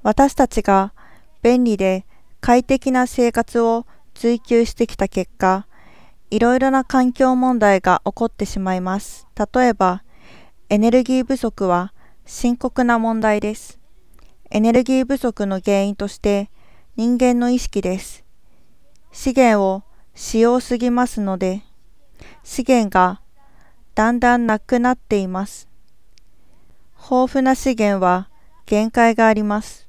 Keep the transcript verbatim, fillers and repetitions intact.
私たちが便利で快適な生活を追求してきた結果、いろいろな環境問題が起こってしまいます。例えば、エネルギー不足は深刻な問題です。エネルギー不足の原因として人間の意識です。資源を使用すぎますので、資源がだんだんなくなっています。豊富な資源は限界があります。